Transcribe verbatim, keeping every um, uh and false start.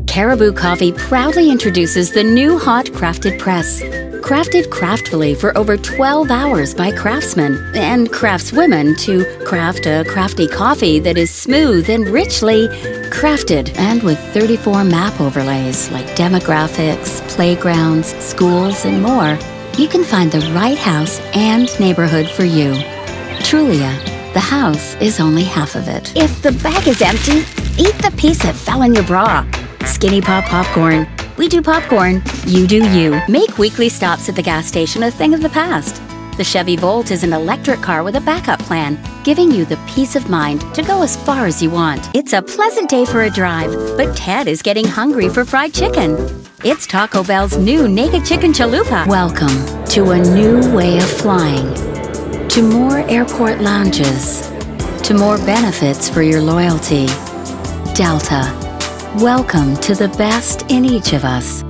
Caribou Coffee proudly introduces the new hot crafted press. Crafted craftfully for over twelve hours by craftsmen and craftswomen to craft a crafty coffee that is smooth and richly crafted, and with thirty-four map overlays like demographics, playgrounds, schools, and more, you can find the right house and neighborhood for you. Trulia, the house is only half of it. If the bag is empty, eat the piece that fell in your bra. Skinny Pop Popcorn. We do popcorn, you do you. Make weekly stops at the gas station a thing of the past. The Chevy Volt is an electric car with a backup plan, giving you the peace of mind to go as far as you want. It's a pleasant day for a drive, but Ted is getting hungry for fried chicken. It's Taco Bell's new Naked Chicken Chalupa. Welcome to a new way of flying, to more airport lounges, to more benefits for your loyalty. Delta. Welcome to the best in each of us.